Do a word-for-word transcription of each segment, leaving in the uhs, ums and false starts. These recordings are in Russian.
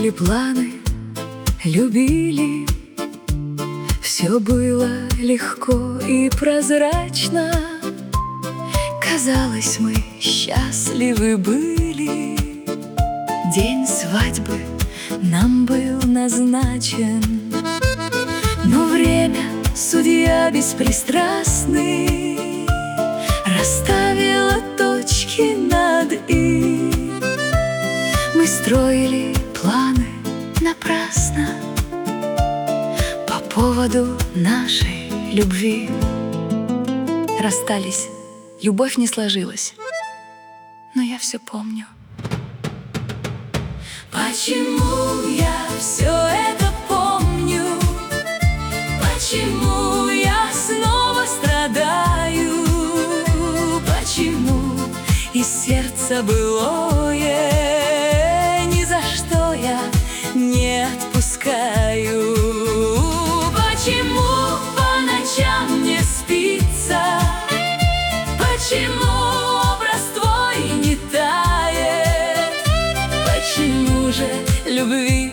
строили планы, любили. Все было легко и прозрачно. Казалось, мы счастливы были. День свадьбы нам был назначен, но время, судья беспристрастный, расставила точки над «и». Мы строили планы напрасно по поводу нашей любви. Расстались, любовь не сложилась, но я все помню. Почему я все это помню? Почему я снова страдаю? Почему из сердца былое ни за что я не отпускаю? Почему по ночам не спится? Почему образ твой не тает? Почему же любви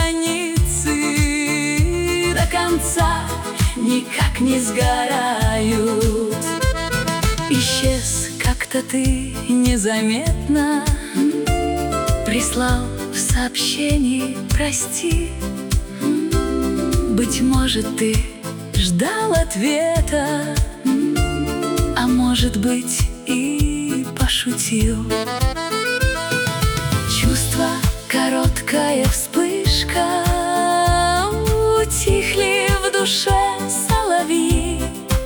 страницы до конца никак не сгорают? Исчез как-то ты незаметно, прислал в сообщении «прости». Быть может, ты ждал ответа, а может быть, и пошутил. Чувство, короткая вспышка, утихли в душе соловьи.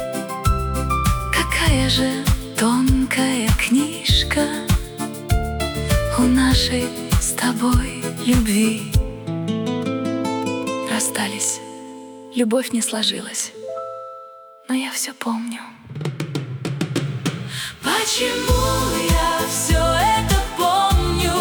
Какая же тонкая книжка у нашей с тобой любви. Расстались, любовь не сложилась, но я все помню. Почему я все это помню?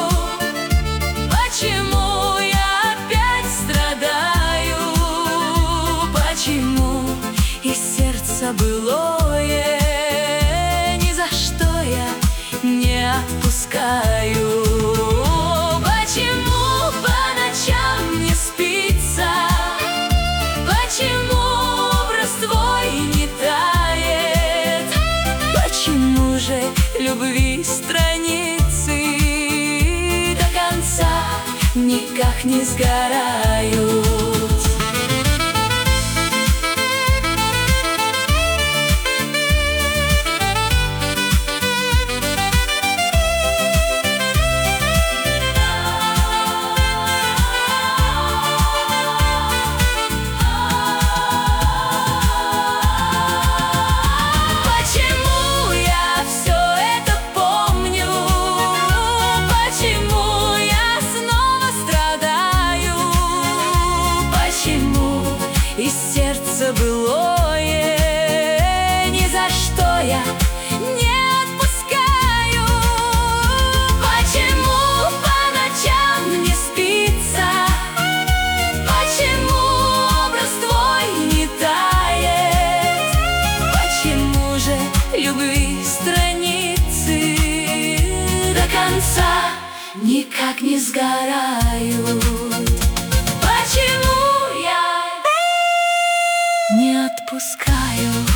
Почему я опять страдаю? Почему из сердца былое ни за что я не отпускаю? Почему по ночам не спится? Почему образ твой не тает? Почему же любви страницы до конца никак не сгорают? Из сердца былое ни за что я не отпускаю. Почему по ночам не спится? Почему образ твой не тает? Почему же любви страницы до конца никак не сгорают? Почему не отпускаю?